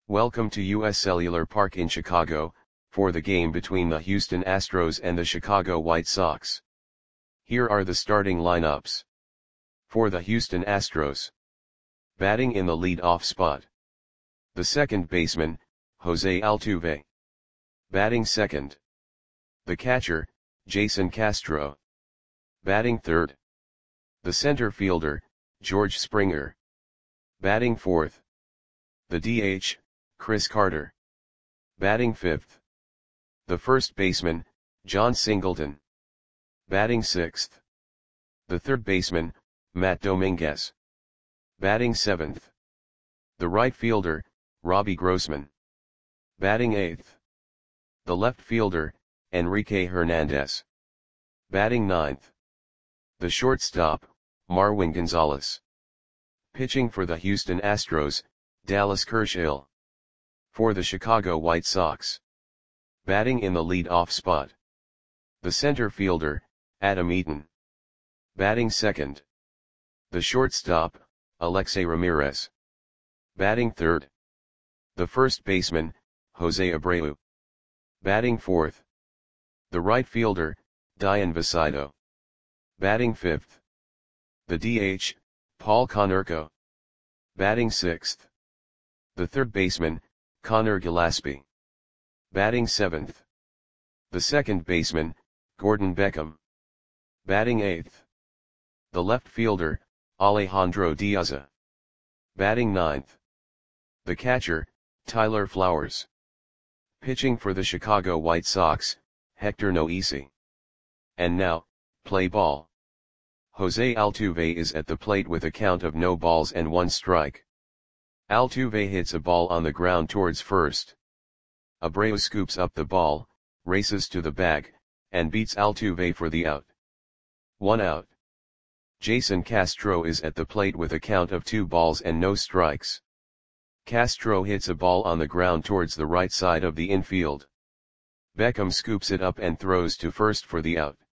Welcome to US Cellular Park in Chicago, for the game between the Houston Astros and the Chicago White Sox. Here are the starting lineups. For the Houston Astros. Batting in the lead-off spot. The second baseman, Jose Altuve. Batting second. The catcher, Jason Castro. Batting third. The center fielder, George Springer. Batting fourth. The DH, Chris Carter. Batting fifth. The first baseman, Jon Singleton. Batting sixth. The third baseman, Matt Dominguez. Batting seventh. The right fielder, Robbie Grossman. Batting eighth. The left fielder, Enrique Hernandez. Batting ninth. The shortstop, Marwin Gonzalez. Pitching for the Houston Astros, Dallas Kershaw. For the Chicago White Sox. Batting in the lead-off spot. The center fielder, Adam Eaton. Batting second. The shortstop, Alexei Ramirez. Batting third. The first baseman, Jose Abreu. Batting fourth. The right fielder, Dayan Vicito. Batting fifth. The DH, Paul Konerko. Batting sixth. The third baseman, Connor Gillaspie. Batting seventh. The second baseman, Gordon Beckham. Batting eighth. The left fielder, Alejandro Diaza. Batting ninth. The catcher, Tyler Flowers. Pitching for the Chicago White Sox, Hector Noesi. And now, play ball. Jose Altuve is at the plate with a count of no balls and one strike. Altuve hits a ball on the ground towards first. Abreu scoops up the ball, races to the bag, and beats Altuve for the out. 1 out. Jason Castro is at the plate with a count of 2 balls and no strikes. Castro hits a ball on the ground towards the right side of the infield. Beckham scoops it up and throws to first for the out.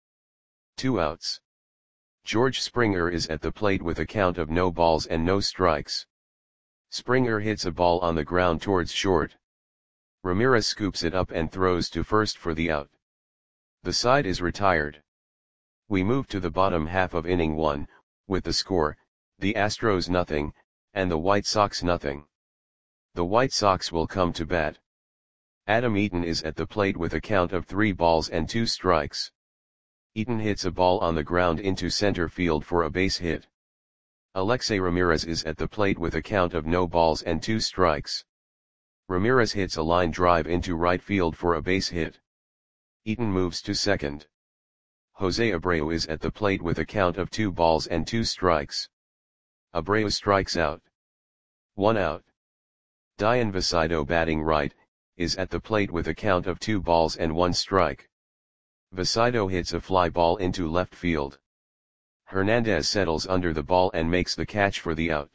2 outs. George Springer is at the plate with a count of no balls and no strikes. Springer hits a ball on the ground towards short. Ramirez scoops it up and throws to first for the out. The side is retired. We move to the bottom half of inning 1, with the score, the Astros 0, and the White Sox 0. The White Sox will come to bat. Adam Eaton is at the plate with a count of 3 balls and 2 strikes. Eaton hits a ball on the ground into center field for a base hit. Alexei Ramirez is at the plate with a count of no balls and 2 strikes. Ramirez hits a line drive into right field for a base hit. Eaton moves to second. Jose Abreu is at the plate with a count of 2 balls and 2 strikes. Abreu strikes out. 1 out. Dayan Vicito, batting right, is at the plate with a count of 2 balls and 1 strike. Vicito hits a fly ball into left field. Hernandez settles under the ball and makes the catch for the out.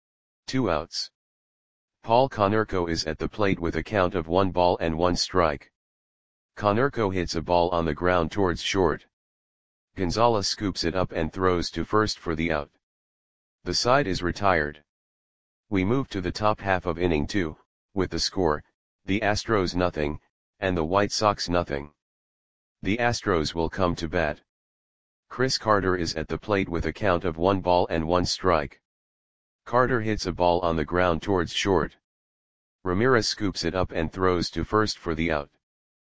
2 outs. Paul Konerko is at the plate with a count of 1 ball and 1 strike. Konerko hits a ball on the ground towards short. Gonzalez scoops it up and throws to first for the out. The side is retired. We move to the top half of inning 2, with the score, the Astros 0, and the White Sox 0. The Astros will come to bat. Chris Carter is at the plate with a count of 1 ball and 1 strike. Carter hits a ball on the ground towards short. Ramirez scoops it up and throws to first for the out.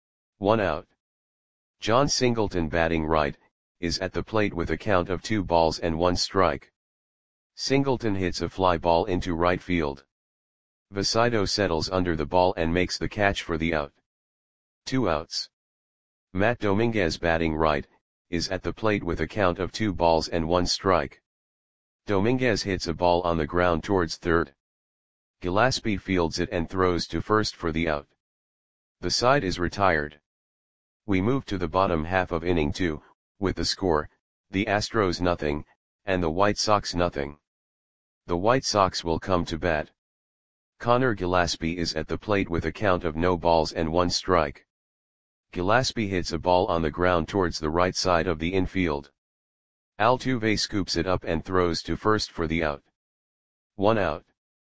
1 out. Jon Singleton, batting right, is at the plate with a count of 2 balls and 1 strike. Singleton hits a fly ball into right field. Vicito settles under the ball and makes the catch for the out. 2 outs. Matt Dominguez, batting right, is at the plate with a count of 2 balls and 1 strike. Dominguez hits a ball on the ground towards third. Gillaspie fields it and throws to first for the out. The side is retired. We move to the bottom half of inning 2, with the score, the Astros 0, and the White Sox 0. The White Sox will come to bat. Connor Gillaspie is at the plate with a count of no balls and 1 strike. Gillaspie hits a ball on the ground towards the right side of the infield. Altuve scoops it up and throws to first for the out. 1 out.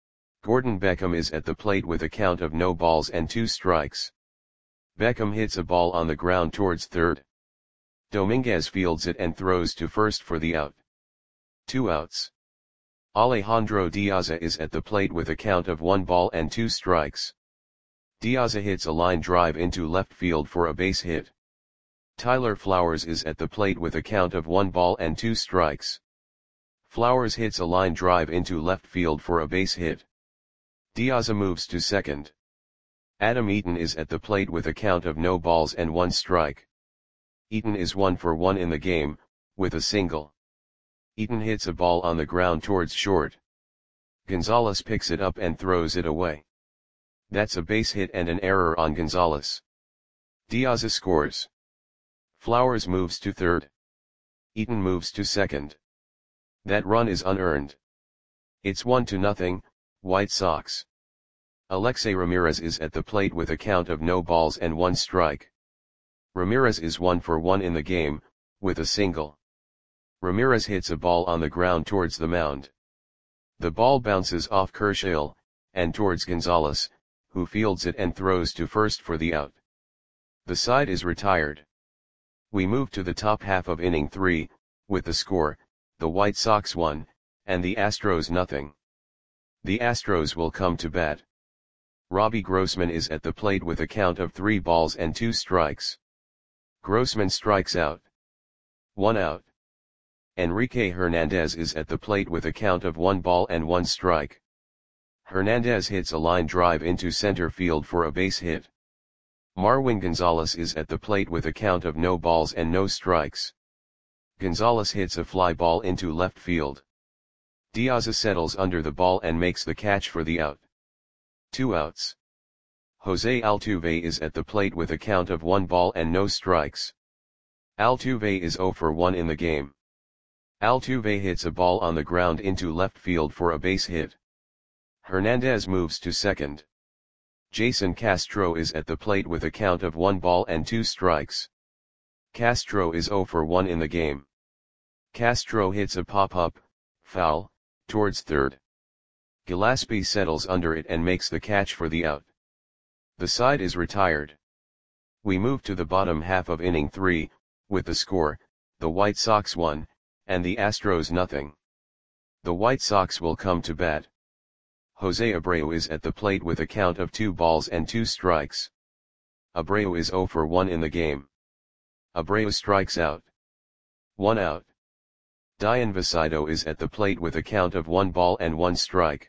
Gordon Beckham is at the plate with a count of no balls and 2 strikes. Beckham hits a ball on the ground towards third. Dominguez fields it and throws to first for the out. 2 outs. Alejandro Diaza is at the plate with a count of 1 ball and 2 strikes. Diaza hits a line drive into left field for a base hit. Tyler Flowers is at the plate with a count of 1 ball and 2 strikes. Flowers hits a line drive into left field for a base hit. Diaza moves to second. Adam Eaton is at the plate with a count of no balls and 1 strike. Eaton is 1 for 1 in the game, with a single. Eaton hits a ball on the ground towards short. Gonzalez picks it up and throws it away. That's a base hit and an error on Gonzalez. Diaza scores. Flowers moves to third. Eaton moves to second. That run is unearned. It's 1-0, White Sox. Alexei Ramirez is at the plate with a count of no balls and 1 strike. Ramirez is 1 for 1 in the game, with a single. Ramirez hits a ball on the ground towards the mound. The ball bounces off Kershaw, and towards Gonzalez, who fields it and throws to first for the out. The side is retired. We move to the top half of inning 3, with the score, the White Sox 1, and the Astros 0. The Astros will come to bat. Robbie Grossman is at the plate with a count of 3 balls and 2 strikes. Grossman strikes out. 1 out. Enrique Hernandez is at the plate with a count of 1 ball and 1 strike. Hernandez hits a line drive into center field for a base hit. Marwin Gonzalez is at the plate with a count of no balls and no strikes. Gonzalez hits a fly ball into left field. Diaza settles under the ball and makes the catch for the out. 2 outs. Jose Altuve is at the plate with a count of 1 ball and no strikes. Altuve is 0 for 1 in the game. Altuve hits a ball on the ground into left field for a base hit. Hernandez moves to second. Jason Castro is at the plate with a count of 1 ball and 2 strikes. Castro is 0 for 1 in the game. Castro hits a pop-up, foul, towards third. Gillespie settles under it and makes the catch for the out. The side is retired. We move to the bottom half of inning 3, with the score, the White Sox 1, and the Astros 0. The White Sox will come to bat. Jose Abreu is at the plate with a count of 2 balls and 2 strikes. Abreu is 0 for 1 in the game. Abreu strikes out. 1 out. Dayan Vicito is at the plate with a count of 1 ball and 1 strike.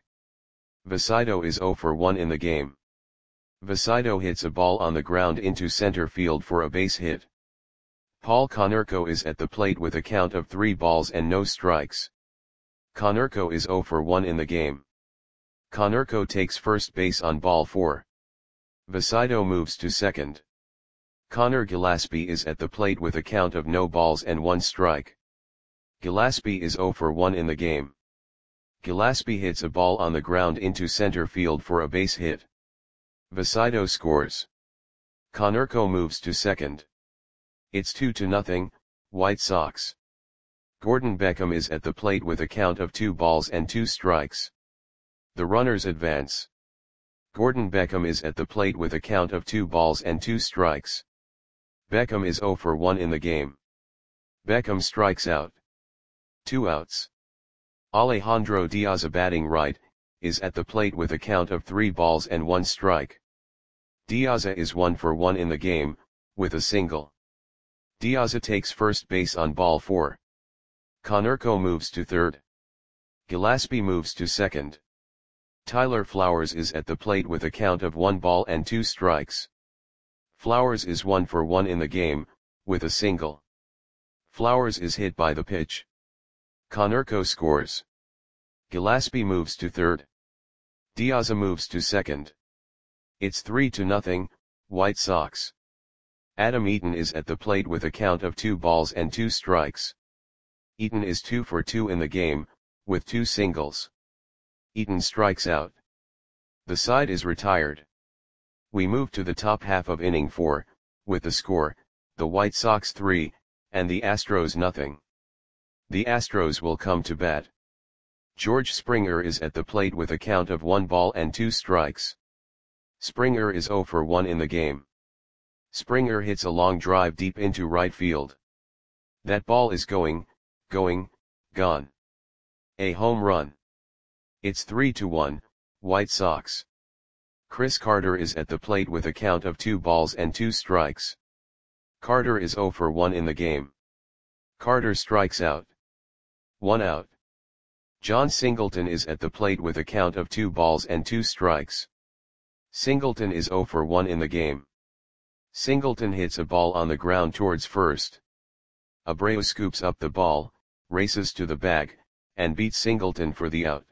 Vicito is 0 for 1 in the game. Vicito hits a ball on the ground into center field for a base hit. Paul Konerko is at the plate with a count of 3 balls and no strikes. Konerko is 0 for 1 in the game. Konerko takes first base on ball 4. Vicito moves to second. Connor Gillespie is at the plate with a count of no balls and 1 strike. Gillespie is 0 for 1 in the game. Gillespie hits a ball on the ground into center field for a base hit. Vicito scores. Konerko moves to second. It's 2-0, White Sox. Gordon Beckham is at the plate with a count of 2 balls and 2 strikes. The runners advance. Gordon Beckham is at the plate with a count of 2 balls and 2 strikes. Beckham is 0 for 1 in the game. Beckham strikes out. 2 outs. Alejandro Diaza batting right, is at the plate with a count of 3 balls and 1 strike. Diaza is 1 for 1 in the game, with a single. Diaza takes first base on ball 4. Konerko moves to third. Gillespie moves to second. Tyler Flowers is at the plate with a count of 1 ball and 2 strikes. Flowers is 1 for 1 in the game, with a single. Flowers is hit by the pitch. Konerko scores. Gillespie moves to third. Diaza moves to second. It's 3-0, White Sox. Adam Eaton is at the plate with a count of 2 balls and 2 strikes. Eaton is 2 for 2 in the game, with 2 singles. Eaton strikes out. The side is retired. We move to the top half of inning 4, with the score, the White Sox 3, and the Astros 0. The Astros will come to bat. George Springer is at the plate with a count of 1 ball and 2 strikes. Springer is 0 for 1 in the game. Springer hits a long drive deep into right field. That ball is gone. A home run. It's 3-1, White Sox. Chris Carter is at the plate with a count of 2 balls and 2 strikes. Carter is 0 for 1 in the game. Carter strikes out. 1 out. John Singleton is at the plate with a count of 2 balls and 2 strikes. Singleton is 0 for 1 in the game. Singleton hits a ball on the ground towards first. Abreu scoops up the ball, races to the bag, and beats Singleton for the out.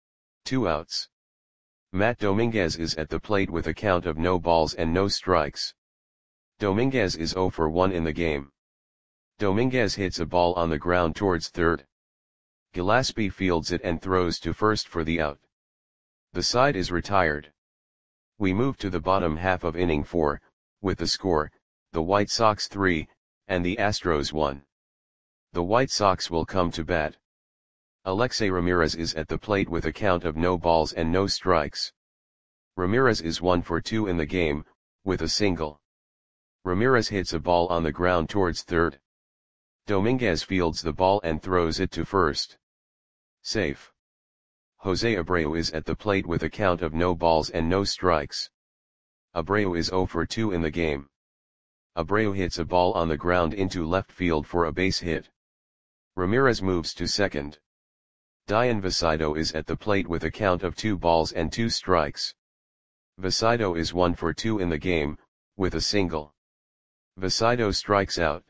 2 outs. Matt Dominguez is at the plate with a count of no balls and no strikes. Dominguez is 0 for 1 in the game. Dominguez hits a ball on the ground towards third. Gillaspie fields it and throws to first for the out. The side is retired. We move to the bottom half of inning 4, with the score, the White Sox 3, and the Astros 1. The White Sox will come to bat. Alexei Ramirez is at the plate with a count of no balls and no strikes. Ramirez is 1 for 2 in the game, with a single. Ramirez hits a ball on the ground towards third. Dominguez fields the ball and throws it to first. Safe. Jose Abreu is at the plate with a count of no balls and no strikes. Abreu is 0 for 2 in the game. Abreu hits a ball on the ground into left field for a base hit. Ramirez moves to second. Dayan Vicito is at the plate with a count of 2 balls and 2 strikes. Vicito is 1 for 2 in the game, with a single. Vicito strikes out.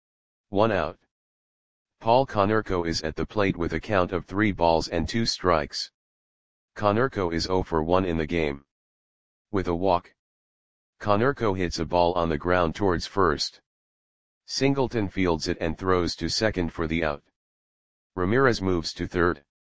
1 out. Paul Konerko is at the plate with a count of 3 balls and 2 strikes. Konerko is 0 for 1 in the game. With a walk. Konerko hits a ball on the ground towards first. Singleton fields it and throws to second for the out. Ramirez moves to third.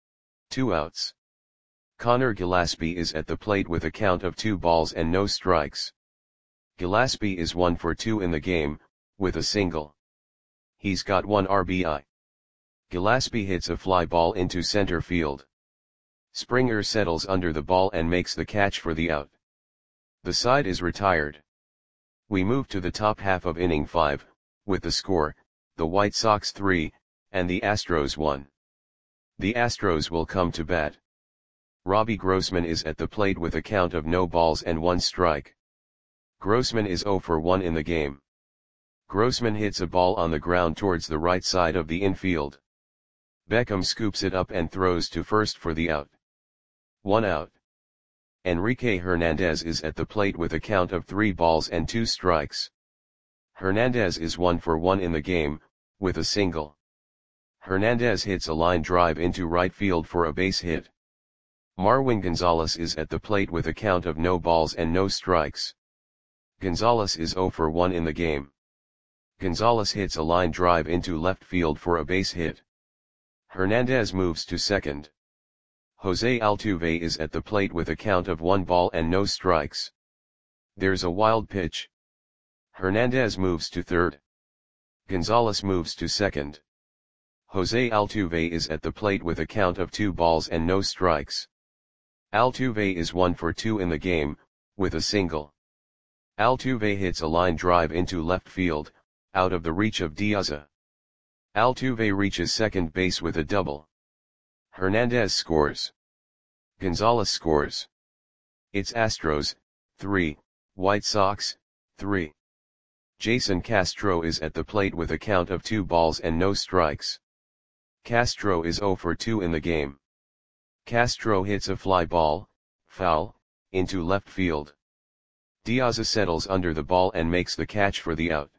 2 outs. Connor Gillaspie is at the plate with a count of 2 balls and no strikes. Gillaspie is 1 for 2 in the game, with a single. He's got 1 RBI. Gillaspie hits a fly ball into center field. Springer settles under the ball and makes the catch for the out. The side is retired. We move to the top half of inning 5, with the score, the White Sox 3, and the Astros 1. The Astros will come to bat. Robbie Grossman is at the plate with a count of no balls and 1 strike. Grossman is 0 for 1 in the game. Grossman hits a ball on the ground towards the right side of the infield. Beckham scoops it up and throws to first for the out. 1 out. Enrique Hernandez is at the plate with a count of 3 balls and 2 strikes. Hernandez is 1 for 1 in the game, with a single. Hernandez hits a line drive into right field for a base hit. Marwin Gonzalez is at the plate with a count of no balls and no strikes. Gonzalez is 0 for 1 in the game. Gonzalez hits a line drive into left field for a base hit. Hernandez moves to second. Jose Altuve is at the plate with a count of 1 ball and no strikes. There's a wild pitch. Hernandez moves to third. Gonzalez moves to second. Jose Altuve is at the plate with a count of 2 balls and no strikes. Altuve is 1 for 2 in the game, with a single. Altuve hits a line drive into left field, out of the reach of Diaz. Altuve reaches second base with a double. Hernandez scores. Gonzalez scores. It's Astros, 3, White Sox, 3. Jason Castro is at the plate with a count of 2 balls and no strikes. Castro is 0 for 2 in the game. Castro hits a fly ball, foul, into left field. Diaz settles under the ball and makes the catch for the out.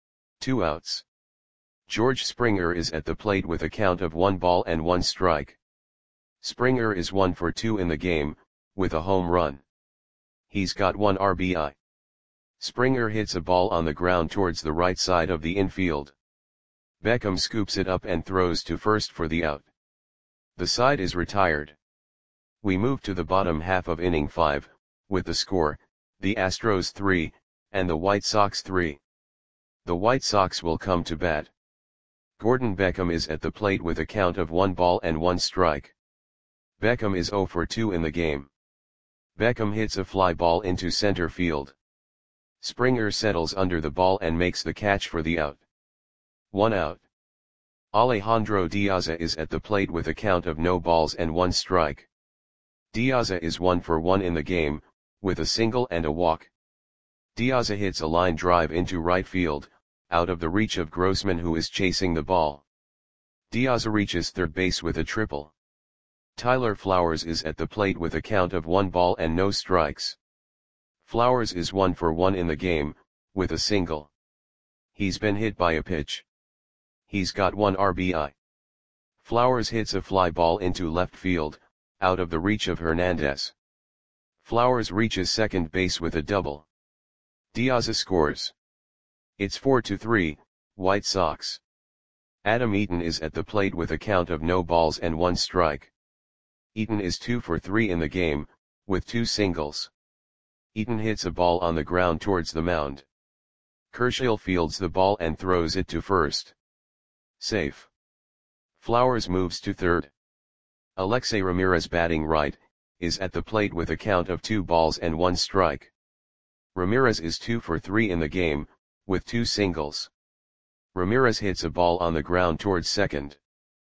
2 outs. George Springer is at the plate with a count of 1 ball and 1 strike. Springer is 1 for 2 in the game, with a home run. He's got 1 RBI. Springer hits a ball on the ground towards the right side of the infield. Beckham scoops it up and throws to first for the out. The side is retired. We move to the bottom half of inning 5, with the score, the Astros 3, and the White Sox 3. The White Sox will come to bat. Gordon Beckham is at the plate with a count of 1 ball and 1 strike. Beckham is 0 for 2 in the game. Beckham hits a fly ball into center field. Springer settles under the ball and makes the catch for the out. 1 out. Alejandro Diaza is at the plate with a count of no balls and 1 strike. Diaza is 1 for 1 in the game, with a single and a walk. Diaza hits a line drive into right field, out of the reach of Grossman, who is chasing the ball. Diaza reaches third base with a triple. Tyler Flowers is at the plate with a count of 1 ball and no strikes. Flowers is 1 for 1 in the game, with a single. He's been hit by a pitch. He's got 1 RBI. Flowers hits a fly ball into left field, out of the reach of Hernandez. Flowers reaches second base with a double. Diaza scores. It's 4-3, White Sox. Adam Eaton is at the plate with a count of no balls and 1 strike. Eaton is 2 for 3 in the game, with 2 singles. Eaton hits a ball on the ground towards the mound. Kershaw fields the ball and throws it to first. Safe. Flowers moves to third. Alexei Ramirez, batting right, is at the plate with a count of 2 balls and 1 strike. Ramirez is 2 for 3 in the game, with 2 singles. Ramirez hits a ball on the ground towards second.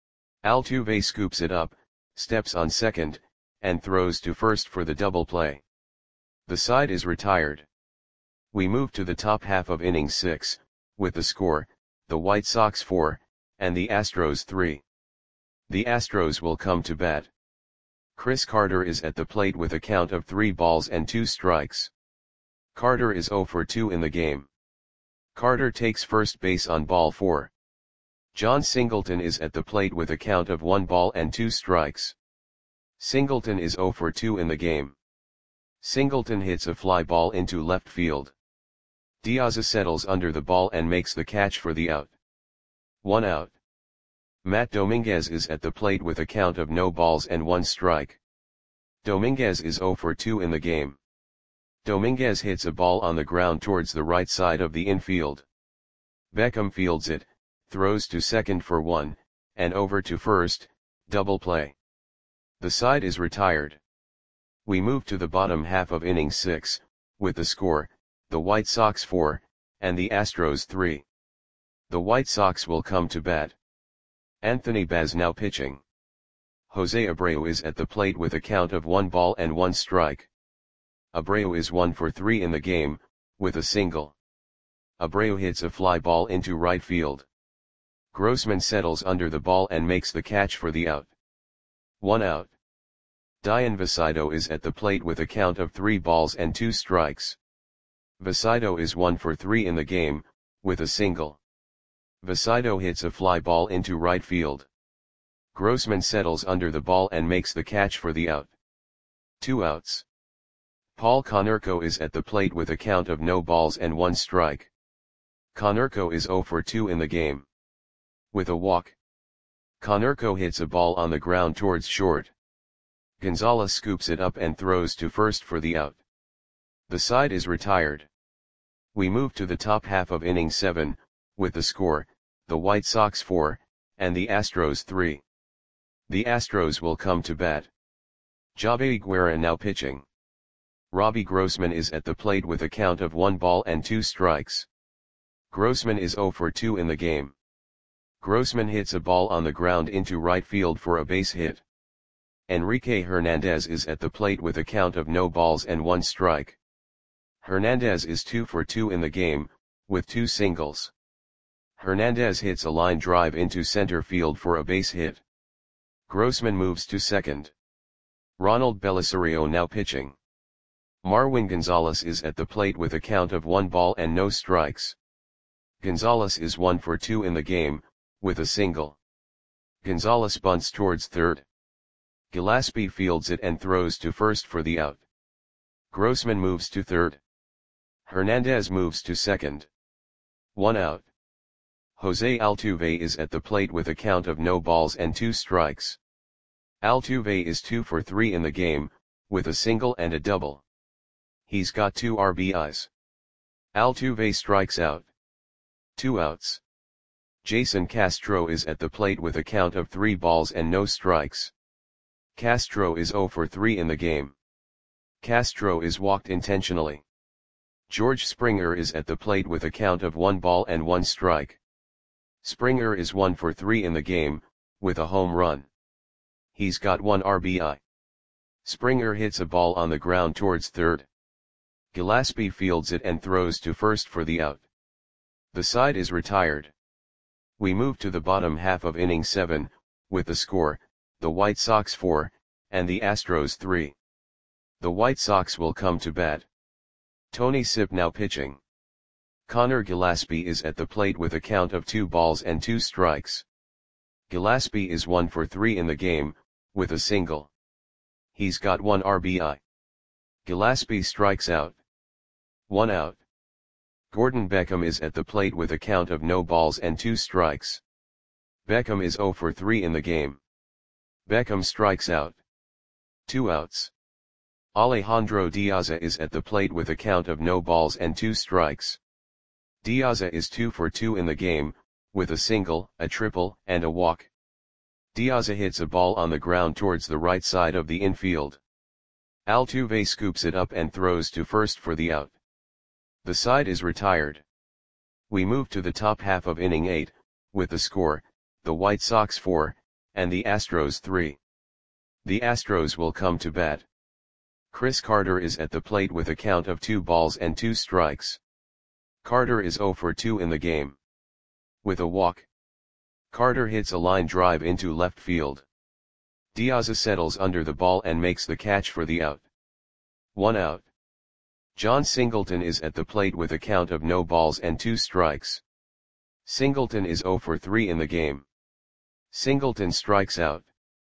Altuve scoops it up, steps on second, and throws to first for the double play. The side is retired. We move to the top half of inning 6, with the score, the White Sox 4, and the Astros 3. The Astros will come to bat. Chris Carter is at the plate with a count of 3 balls and 2 strikes. Carter is 0 for 2 in the game. Carter takes first base on ball 4. John Singleton is at the plate with a count of 1 ball and 2 strikes. Singleton is 0 for 2 in the game. Singleton hits a fly ball into left field. Diaza settles under the ball and makes the catch for the out. 1 out. Matt Dominguez is at the plate with a count of no balls and 1 strike. Dominguez is 0 for 2 in the game. Dominguez hits a ball on the ground towards the right side of the infield. Beckham fields it, throws to second for 1, and over to first, double play. The side is retired. We move to the bottom half of inning 6, with the score, the White Sox 4, and the Astros 3. The White Sox will come to bat. Anthony Baz now pitching. Jose Abreu is at the plate with a count of 1 ball and 1 strike. Abreu is 1 for 3 in the game, with a single. Abreu hits a fly ball into right field. Grossman settles under the ball and makes the catch for the out. 1 out. Dian Visido is at the plate with a count of 3 balls and 2 strikes. Visido is 1 for 3 in the game, with a single. Visido hits a fly ball into right field. Grossman settles under the ball and makes the catch for the out. 2 outs. Paul Konerko is at the plate with a count of no balls and 1 strike. Konerko is 0 for 2 in the game. With a walk. Konerko hits a ball on the ground towards short. Gonzalez scoops it up and throws to first for the out. The side is retired. We move to the top half of inning 7, with the score, the White Sox 4, and the Astros 3. The Astros will come to bat. Javi Guerra now pitching. Robbie Grossman is at the plate with a count of 1 ball and 2 strikes. Grossman is 0 for 2 in the game. Grossman hits a ball on the ground into right field for a base hit. Enrique Hernandez is at the plate with a count of no balls and 1 strike. Hernandez is 2 for 2 in the game, with 2 singles. Hernandez hits a line drive into center field for a base hit. Grossman moves to second. Ronald Belisario now pitching. Marwin Gonzalez is at the plate with a count of 1 ball and no strikes. Gonzalez is 1 for 2 in the game, with a single. Gonzalez bunts towards third. Gillespie fields it and throws to first for the out. Grossman moves to third. Hernandez moves to second. 1 out. Jose Altuve is at the plate with a count of no balls and 2 strikes. Altuve is 2 for 3 in the game, with a single and a double. He's got 2 RBIs. Altuve strikes out. 2 outs. Jason Castro is at the plate with a count of 3 balls and no strikes. Castro is 0 for 3 in the game. Castro is walked intentionally. George Springer is at the plate with a count of 1 ball and 1 strike. Springer is 1 for 3 in the game, with a home run. He's got 1 RBI. Springer hits a ball on the ground towards third. Gillaspie fields it and throws to first for the out. The side is retired. We move to the bottom half of inning 7, with the score, the White Sox 4, and the Astros 3. The White Sox will come to bat. Tony Sipp now pitching. Connor Gillaspie is at the plate with a count of 2 balls and 2 strikes. Gillaspie is 1 for 3 in the game, with a single. He's got 1 RBI. Gillaspie strikes out. 1 out. Gordon Beckham is at the plate with a count of no balls and 2 strikes. Beckham is 0 for 3 in the game. Beckham strikes out. 2 outs. Alejandro Diaza is at the plate with a count of no balls and 2 strikes. Diaza is 2 for 2 in the game, with a single, a triple, and a walk. Diaza hits a ball on the ground towards the right side of the infield. Altuve scoops it up and throws to first for the out. The side is retired. We move to the top half of inning 8, with the score, the White Sox 4, and the Astros 3. The Astros will come to bat. Chris Carter is at the plate with a count of 2 balls and 2 strikes. Carter is 0 for 2 in the game. With a walk. Carter hits a line drive into left field. Diaza settles under the ball and makes the catch for the out. 1 out. John Singleton is at the plate with a count of no balls and 2 strikes. Singleton is 0 for 3 in the game. Singleton strikes out.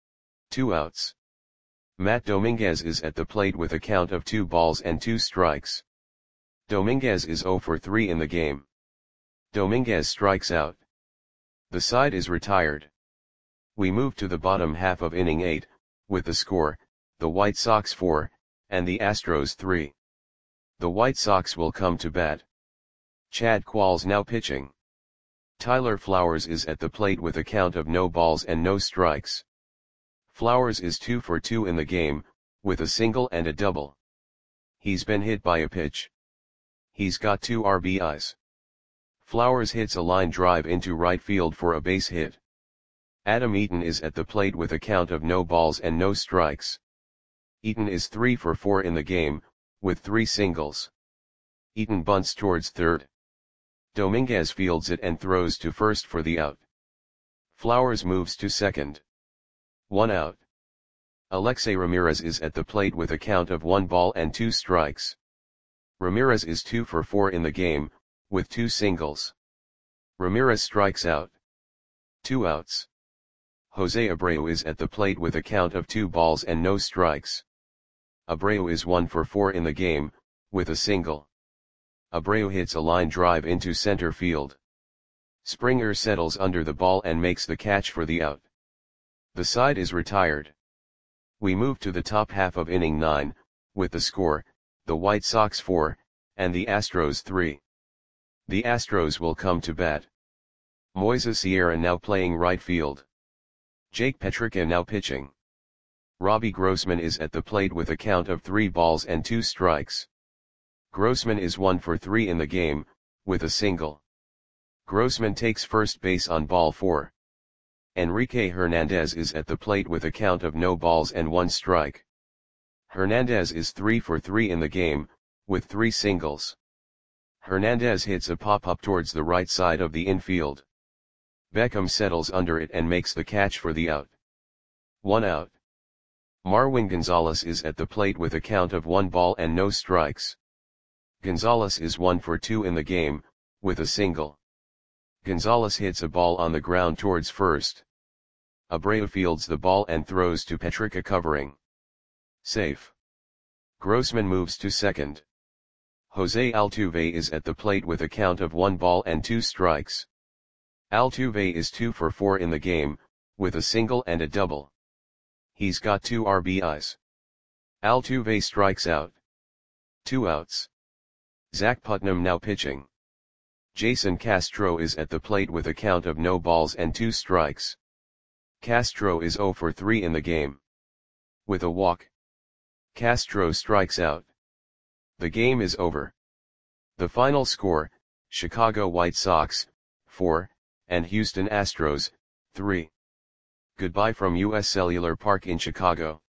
2 outs. Matt Dominguez is at the plate with a count of 2 balls and 2 strikes. Dominguez is 0 for 3 in the game. Dominguez strikes out. The side is retired. We move to the bottom half of inning 8, with the score, the White Sox 4, and the Astros 3. The White Sox will come to bat. Chad Qualls now pitching. Tyler Flowers is at the plate with a count of no balls and no strikes. Flowers is 2 for 2 in the game, with a single and a double. He's been hit by a pitch. He's got 2 RBIs. Flowers hits a line drive into right field for a base hit. Adam Eaton is at the plate with a count of no balls and no strikes. Eaton is 3 for 4 in the game, with 3 singles. Eaton bunts towards third. Dominguez fields it and throws to first for the out. Flowers moves to second. 1 out. Alexei Ramirez is at the plate with a count of 1 ball and 2 strikes. Ramirez is 2 for 4 in the game, with 2 singles. Ramirez strikes out. 2 outs. Jose Abreu is at the plate with a count of 2 balls and no strikes. Abreu is 1 for 4 in the game, with a single. Abreu hits a line drive into center field. Springer settles under the ball and makes the catch for the out. The side is retired. We move to the top half of inning 9, with the score, the White Sox 4, and the Astros 3. The Astros will come to bat. Moises Sierra now playing right field. Jake Petricka now pitching. Robbie Grossman is at the plate with a count of 3 balls and 2 strikes. Grossman is 1 for 3 in the game, with a single. Grossman takes first base on ball 4. Enrique Hernandez is at the plate with a count of no balls and 1 strike. Hernandez is 3 for 3 in the game, with 3 singles. Hernandez hits a pop-up towards the right side of the infield. Beckham settles under it and makes the catch for the out. 1 out. Marwin Gonzalez is at the plate with a count of 1 ball and no strikes. Gonzalez is 1 for 2 in the game, with a single. Gonzalez hits a ball on the ground towards first. Abreu fields the ball and throws to Petricka covering. Safe. Grossman moves to second. Jose Altuve is at the plate with a count of 1 ball and 2 strikes. Altuve is 2 for 4 in the game, with a single and a double. He's got 2 RBIs. Altuve strikes out. 2 outs. Zach Putnam now pitching. Jason Castro is at the plate with a count of no balls and 2 strikes. Castro is 0 for 3 in the game. with a walk. Castro strikes out. The game is over. The final score, Chicago White Sox, 4, and Houston Astros, 3. Goodbye from US Cellular Park in Chicago.